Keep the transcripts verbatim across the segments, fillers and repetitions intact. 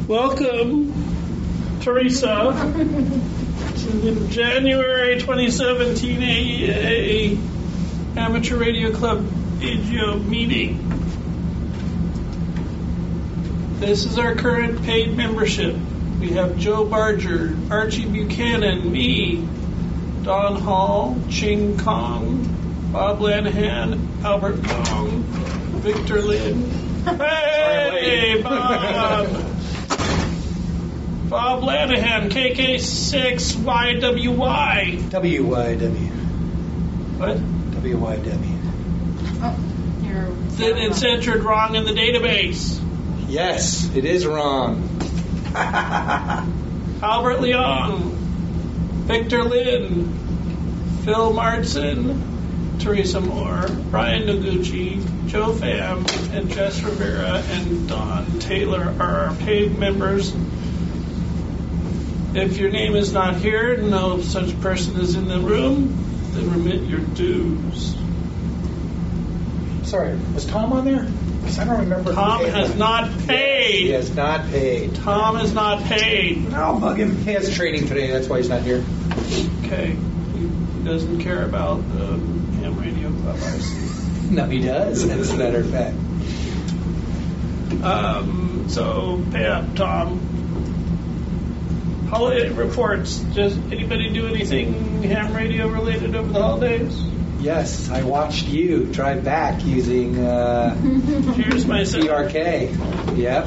Welcome, Teresa, to the January twenty seventeen A E A Amateur Radio Club A G O meeting. This is our current paid membership. We have Joe Barger, Archie Buchanan, me, Don Hall, Ching Kong, Bob Lanahan, Albert Long, Victor Lin. Hey, Bob! Bob Lanahan, K K six Y W Y. W Y W. What? W Y W. Oh, you're... Then it's entered wrong in the database. Yes, it is wrong. Albert Leong, Victor Lin, Phil Martson, Teresa Moore, Brian Noguchi, Joe Pham, and Jess Rivera and Don Taylor are our paid members. If your name is not here, no such person is in the room, then remit your dues. Sorry, was Tom on there? Because I don't remember. Tom has him. not paid. He has not paid. Tom is not paid. I'll bug him. He has training today, that's why he's not here. Okay. He doesn't care about the ham radio club, I see. No, he does, as a matter of fact. Um, so, pay up, Tom. Holiday reports. Does anybody do anything ham radio related over the holidays? Yes, I watched you drive back using uh, Here's my P R K. Yep.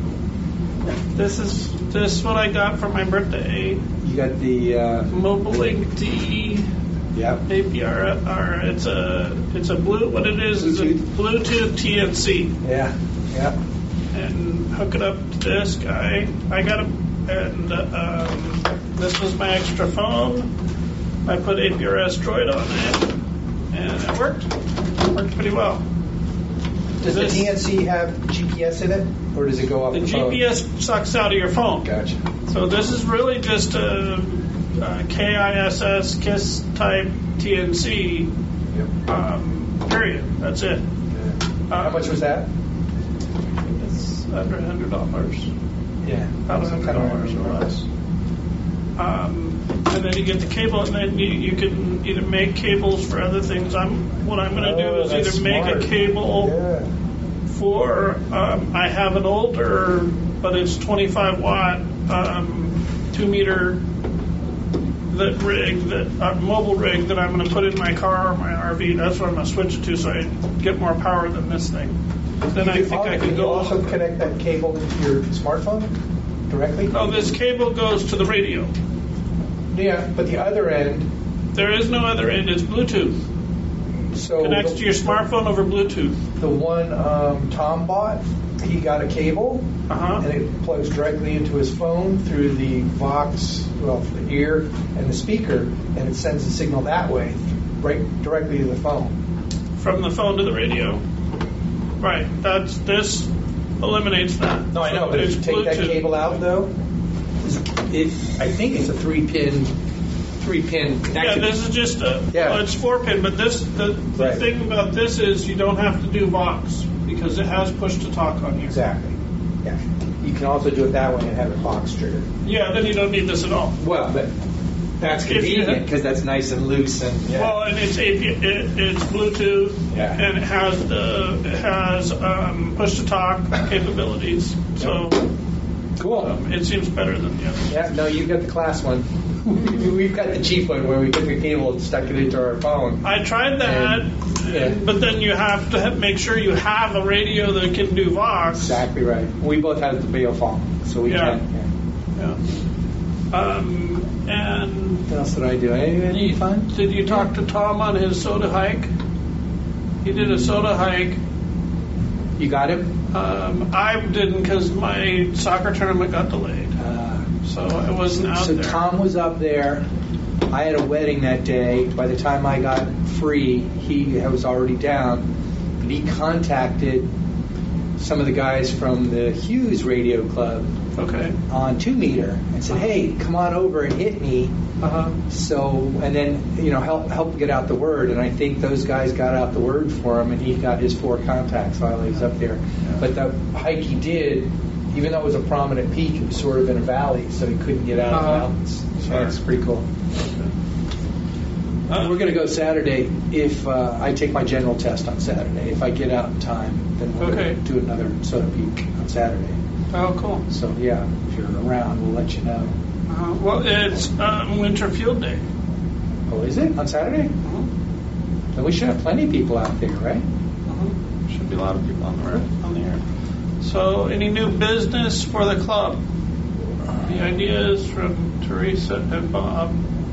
This is this is what I got for my birthday. You got the uh, Mobile Link D. Yep. A P R R. It's a it's a blue. What it is is a Bluetooth T N C. Yeah. Yep. And hook it up to this guy. I got a and uh, um, this was my extra phone. I put A P R S Droid on it, and it worked. It worked pretty well. Does this, the T N C have G P S in it, or does it go off the, the phone? G P S sucks out of your phone. Gotcha. So this is really just a, a K I S S KISS type T N C. Yep. Um, period. That's it. Yeah. Uh, How much was that? It's under a hundred dollars. Yeah. About a hundred dollars or less. Um, and then you get the cable, and then you, you can either make cables for other things. I'm what I'm going to Oh, do is that's either make smart. a cable Yeah. for. Um, I have an older, but it's twenty-five watt, um, two meter that rig, that uh, mobile rig that I'm going to put in my car or my R V. That's what I'm going to switch it to, so I get more power than this thing. Then I think I could Can go. you also connect that cable into your smartphone directly? No, this cable goes to the radio. Yeah, but the other end. There is no other end. It's Bluetooth. So Connects the, to your smartphone over Bluetooth. The one um, Tom bought, he got a cable, Uh-huh. and it plugs directly into his phone through the Vox, well, the ear and the speaker, and it sends the signal that way, right directly to the phone. From the phone to the radio. Right. That's this eliminates that. No, I know, So but if it's you take that Bluetooth. cable out, though, it, I think it's a three-pin, three-pin Yeah, connection. this is just a. Yeah. Well, it's four pin, but this the, the Right. thing about this is you don't have to do Vox because it has push to talk on here. Exactly. Yeah. You can also do it that way and have it box trigger. Yeah, then you don't need this at all. Well, but that's If you convenient have- because that's nice and loose and yeah. Well, and it's A P, it, it's Bluetooth, Yeah. and it has the it has um, push to talk capabilities. So Cool. um, it seems better than the other. Yeah, no, you got the class one. We've got the cheap one where we took a cable and stuck it into our phone. I tried that, And- yeah. but then you have to have, make sure you have a radio that can do Vox. Exactly right. We both have the Beophone, so we Yeah. can. Yeah. Yeah. Um, and What else did I do? Any, any fun? did you talk to Tom on his soda hike? He did a soda hike. You got him? Um, I didn't because my soccer tournament got delayed, Uh, so I wasn't out so there. Tom was up there. I had a wedding that day. By the time I got free, he was already down. But he contacted some of the guys from the Hughes Radio Club Okay. on two meter and said, "Hey, come on over and hit me." Uh huh. So, and then, you know, help help get out the word. And I think those guys got out the word for him, and he got his four contacts while he was up there. But the hike he did, even though it was a prominent peak, it was sort of in a valley, so he couldn't get out of the Uh-huh. mountains. So Sure. that's pretty cool. Uh, We're going to go Saturday if uh, I take my general test on Saturday. If I get out in time, then we're Okay. going to do another soda peak on Saturday. Oh, cool. So yeah, if you're around, we'll let you know. Uh, well, it's um, Winter Field Day. Oh, is it on Saturday? Uh-huh. Then we should have plenty of people out there, right? Uh-huh. Should be a lot of people on the road, on the air. So, any new business for the club? The ideas from Teresa and Bob.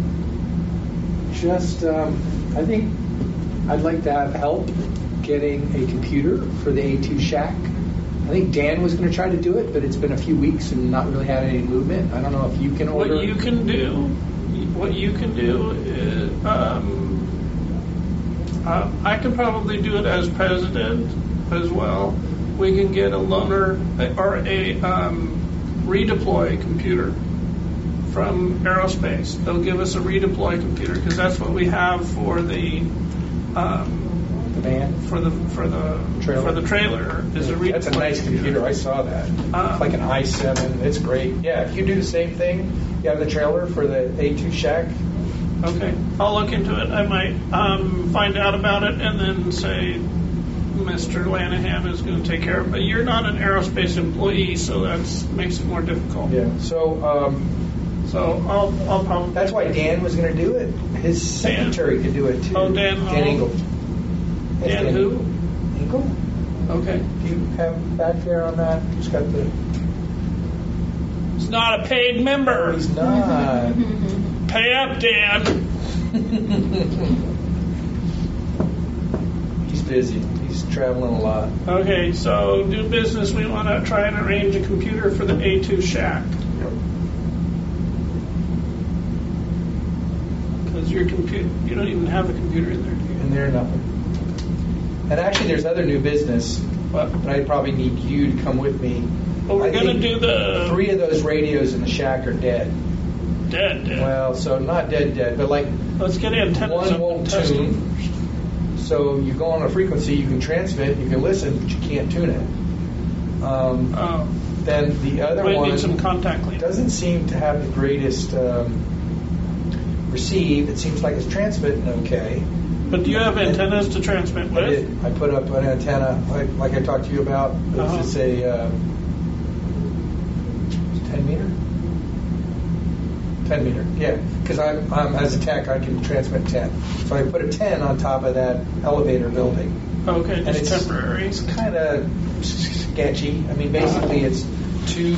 Just, um, I think I'd like to have help getting a computer for the A two Shack. I think Dan was going to try to do it, but it's been a few weeks and not really had any movement. I don't know if you can order. What you can do, what you can do is, um, uh, I can probably do it as president as well. We can get a loaner or a um, redeploy computer from Aerospace. They'll give us a redeploy computer because that's what we have for the um, the van. for the for the Trailer. for the trailer. Is a redeploy That's a nice computer. I saw that. Uh, it's like an i seven. It's great. Yeah, if you do the same thing, you have the trailer for the A two Shack. Okay, I'll look into it. I might um, find out about it and then say Mister Lanahan is going to take care of it. But you're not an aerospace employee, so that makes it more difficult. Yeah. So um, So I'll, I'll probably. that's why Dan was going to do it. His secretary could do it too. Oh, Dan Dan Hall. Engel. That's Dan who? Engel? Okay. Do you have back there on that? He's got the. He's not a paid member. He's not. Pay up, Dan. He's busy. He's traveling a lot. Okay, so new business. We want to try and arrange a computer for the A two Shack. Because your computer, you don't even have a computer in there, do you? And they're nothing. And actually, there's other new business, What? but I probably need you to come with me. Well, we're I going to think do the Three of those radios in the shack are dead. dead, dead. Well, so not dead, dead, but like Let's get antennas one up won't and test them. tune. So you go on a frequency, you can transmit, you can listen, but you can't tune it. Um, Oh, then the other might one need some contact cleaning. doesn't seem to have the greatest um, receive. It seems like it's transmitting okay. But do you have antennas to transmit I with? did. I put up an antenna, like, like I talked to you about. It's Uh-huh. just a uh, ten meter. Ten meter, yeah. Because I'm, I'm as a tech, I can transmit ten. So I put a ten on top of that elevator building. Okay, And just it's temporary. It's kind of sketchy. I mean, basically, it's two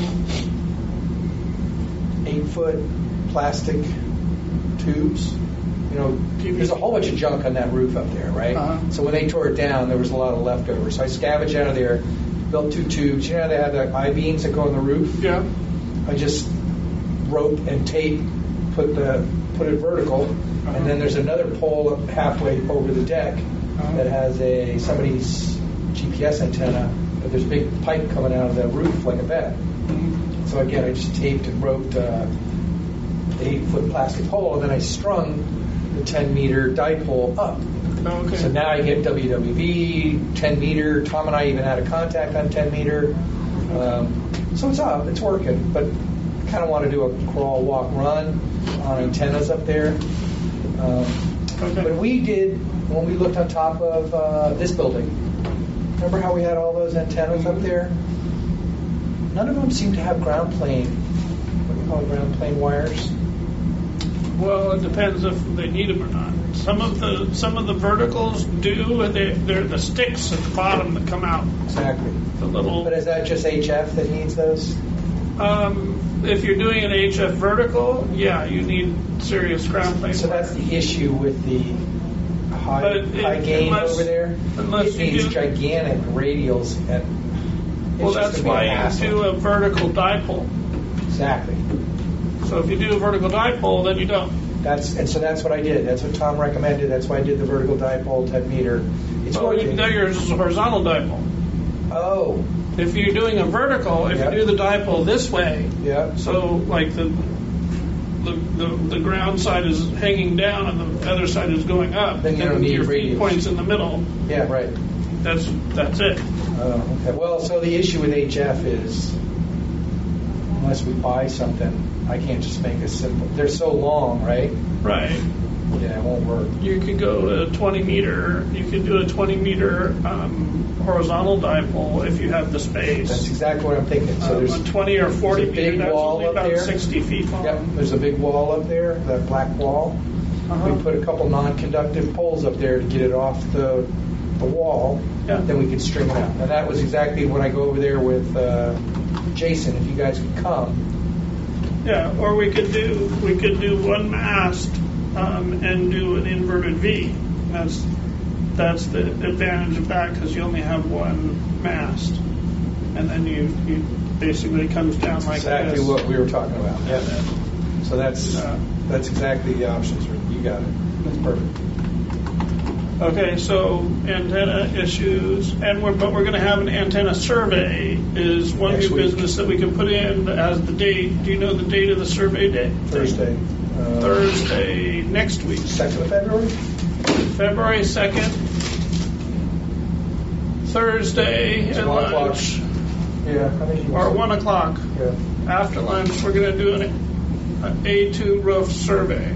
eight-foot plastic tubes. You know, there's a whole bunch of junk on that roof up there, right? Uh-huh. So when they tore it down, there was a lot of leftovers. So I scavenged out of there, built two tubes. You know how they have the I-beams that go on the roof? Yeah. I just rope and tape, put the put it vertical, Uh-huh. and then there's another pole up halfway over the deck Uh-huh. that has a somebody's G P S antenna, but there's a big pipe coming out of the roof like a bed. Mhm. So again, I just taped and roped uh, the eight-foot plastic pole, and then I strung the ten-meter dipole up. Okay. So now I get W W V, ten meter. Tom and I even had a contact on ten meter. Um, so it's up, it's working, but I kind of want to do a crawl, walk, run on antennas up there. Um, Okay. But we did, when we looked on top of uh, this building, remember how we had all those antennas up there? None of them seem to have ground plane, what do you call it, ground plane wires? Well, it depends if they need them or not. Some of the some of the verticals do, and they, they're the sticks at the bottom that come out. Exactly. The little. But is that just H F that needs those? Um, if you're doing an H F vertical, yeah, you need serious ground plane. So that's the issue with the high, But it- high gain unless- over there. unless it you needs do- gigantic radials, and it's Well, just that's gonna be why a you hassle. do a vertical dipole. Exactly. So if you do a vertical dipole, then you don't. That's and so that's what I did. That's what Tom recommended. That's why I did the vertical dipole ten meter. It's Well, you, working. now you're horizontal dipole. Oh, If you're doing a vertical, if Yep. you do the dipole this way, yeah. so like the, the the the ground side is hanging down and the other side is going up, Then you don't and need your feed radius. points in the middle. Yeah, right. That's that's it. Oh, okay. Well, so the issue with H F is unless we buy something, I can't just make a simple. They're so long, right? Right. Yeah, it won't work. You could go to twenty meter. You could do a twenty meter um, horizontal dipole if you have the space. That's exactly what I'm thinking. So Um, there's a twenty or forty there's a big meter. That's wall only up about there. sixty feet long. Yep, there's a big wall up there, that black wall. Uh-huh. We put a couple non-conductive poles up there to get it off the the wall. Yeah. Then we could string it out. And that was exactly when I go over there with uh, Jason. If you guys could come. Yeah, or we could do we could do one mast um, and do an inverted V. That's that's the advantage of that because you only have one mast, and then you, you basically it comes down like Exactly this. what we were talking about. And Yeah. then, So that's uh, that's exactly the options. You got it. That's perfect. Okay, so antenna issues, and we're but we're going to have an antenna survey. Is one Next new week. business that we can put in as the date. Do you know the date of the survey date? Thursday. Uh, Thursday next week, second of February? February second. Thursday It's at one o'clock. lunch Yeah, I think you or one o'clock. Yeah. After lunch, we're going to do an, an A two roof survey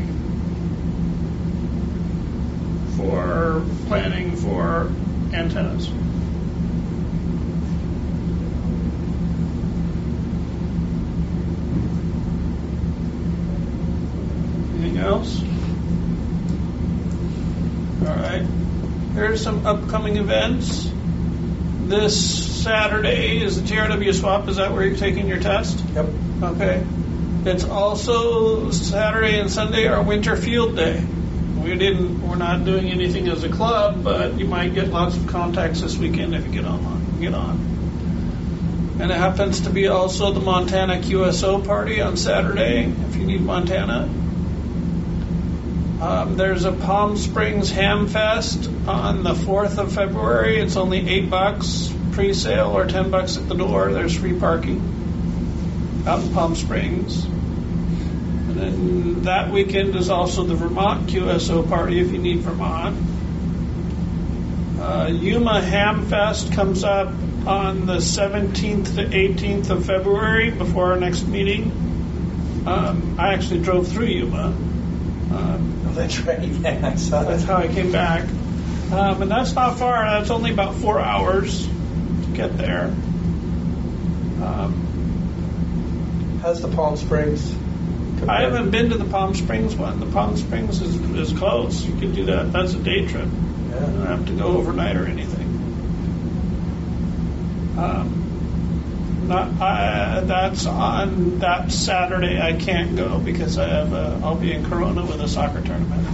for planning for antennas. Anything else? All right. Here's some upcoming events. This Saturday is the T R W swap. Is that where you're taking your test? Yep. Okay. It's also Saturday and Sunday our winter field day. We didn't. We're not doing anything as a club, but you might get lots of contacts this weekend if you get on. Get on. And it happens to be also the Montana Q S O party on Saturday. If you need Montana. Um, there's a Palm Springs Ham Fest on the fourth of February. It's only eight bucks pre-sale or ten bucks at the door. There's free parking out in Palm Springs. And then that weekend is also the Vermont Q S O party if you need Vermont. Uh, Yuma Ham Fest comes up on the seventeenth to eighteenth of February before our next meeting. Um, I actually drove through Yuma. Um, Oh, that's right. Yeah, I saw That's that. how I came back. Um, and that's not far. That's only about four hours to get there. Um, How's the Palm Springs? I haven't been to the Palm Springs one. The Palm Springs is, is close. You can do that. That's a day trip. You don't Yeah. have to go overnight or anything. Um, not, I, that's on that Saturday. I can't go because I have a, I'll be in Corona with a soccer tournament.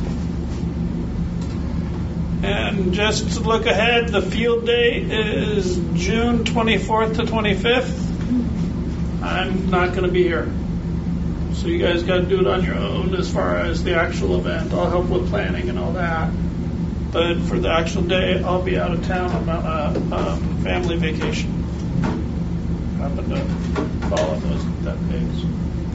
And just to look ahead, the field day is June twenty-fourth to twenty-fifth. I'm not going to be here. So you guys got to do it on your own as far as the actual event. I'll help with planning and all that. But for the actual day, I'll be out of town on a um, family vacation. Happen to fall on those that days.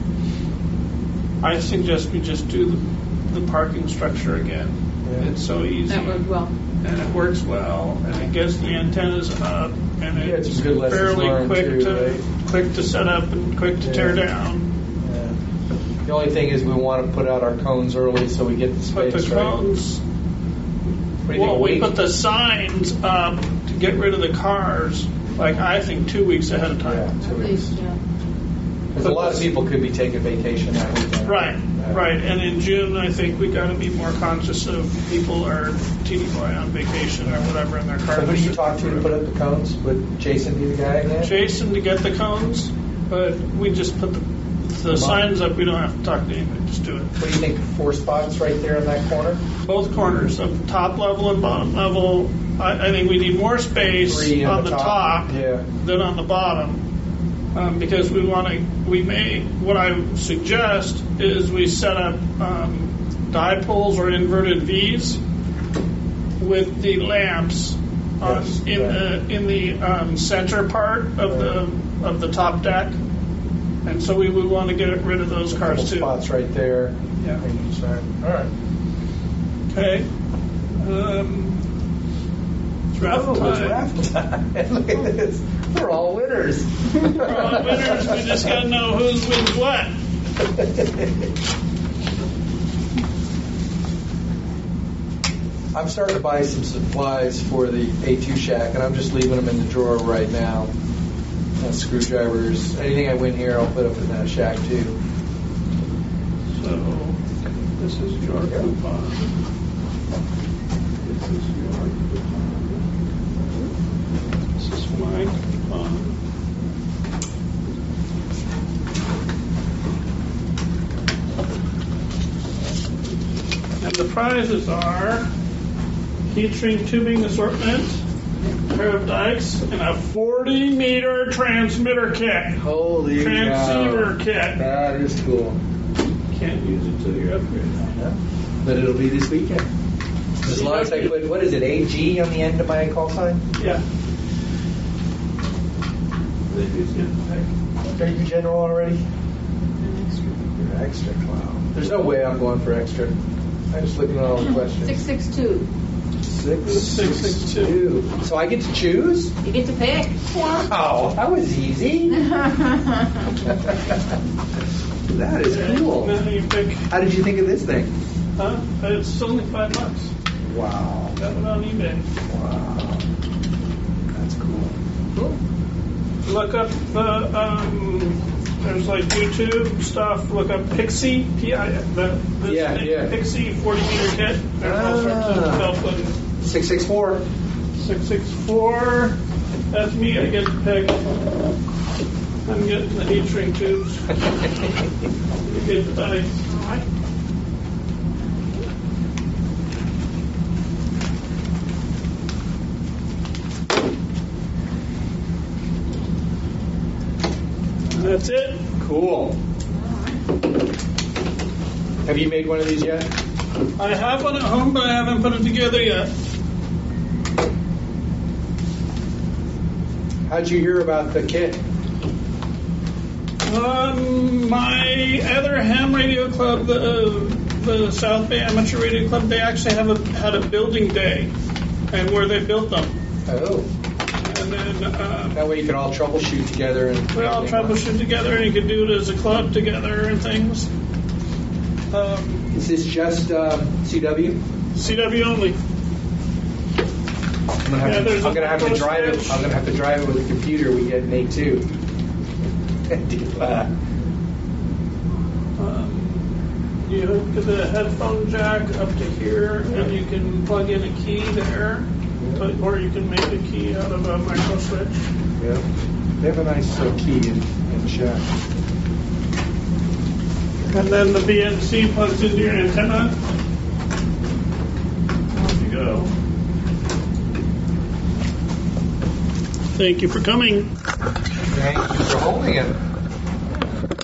I suggest we just do the, the parking structure again. Yeah. It's so easy. That worked well. And it works well, and it gets the antennas up, and Yeah, it's it's some good lessons fairly learned, quick too, to right? quick to set up and quick to Yeah. tear down. Yeah. The only thing is we want to put out our cones early so we get the Put space the right. cones. What do you Well, think, a we week? put the signs up to get rid of the cars. Like I think two weeks ahead of Yeah, time. two At weeks. least, yeah. Because a lot of people could be taking vacation that weekend. Right, Yeah. right. And in June, I think we got to be more conscious of people are T D boy on vacation or whatever in their car. So who do you talk to to put up the cones? Would Jason be the guy again? Jason to get the cones, but we just put the, the signs up. We don't have to talk to anybody. Just do it. What do you think? Four spots right there in that corner? Both corners of top level and bottom level. I, I think we need more space Three on the top, Yeah. than on the bottom. Um, because we want to, we may, what I suggest is we set up um, dipoles or inverted V's with the lamps on, Yes, in right. the in the um, center part of the of the top deck, and so we would want to get rid of those Couple cars too. spots right there. Yeah. On each side. All right. Okay. Um, it's raffle Oh, it's time. raffle time. Look at this. We're all winners. We're all winners. We just got to know who's wins what. I'm starting to buy some supplies for the A two shack, and I'm just leaving them in the drawer right now. Uh, screwdrivers, anything I win here, I'll put up in that shack too. So, this is your coupon. This is your coupon. This is my coupon. And the prizes are heat shrink tubing assortment, a pair of dikes, and a forty meter transmitter kit. Holy Transceiver cow. kit. That is cool. Can't use it till you're upgraded. Yeah. But it'll be this weekend. As long as I put, what is it, A G on the end of my call sign? Yeah. Are you general already? You're extra. Wow. There's no way I'm going for extra. I'm just looking at all the questions. Six six two. Six, Six, six, two. So I get to choose? You get to pick. Wow, that was easy. That is cool. Now you pick. How did you think of this thing? Huh? It's only five bucks. Wow. Got it on eBay. Wow. That's cool. Cool. Look up the, um, there's like YouTube stuff. Look up Pixie. P I the, the Yeah, yeah. Pixie forty meter kit. There's all sorts of Ah. stuff. And six six four. six six four. That's me. I get to pick. I'm getting the heat shrink tubes. You get the dice. That's it. Cool. Have you made one of these yet? I have one at home, but I haven't put it together yet. How'd you hear about the kit? Um, my other ham radio club, the uh, the South Bay Amateur Radio Club, they actually have a had a building day, and where they built them, Oh. and then uh, That way you can all troubleshoot together and we all troubleshoot together, and you can do it as a club together and things. Um, Is this just um, C W? C W only. I'm gonna have, Yeah, to, there's I'm a gonna have to little drive it. switch. I'm gonna have to drive it with a computer we get in A two. Um, you hook the headphone jack up to here, and you can plug in a key there, but, or you can make a key out of a micro switch. Yeah. They have a nice uh, key in, in the shack. And then the B N C plugs into your antenna. Off you go. Thank you for coming. Thank you for holding it.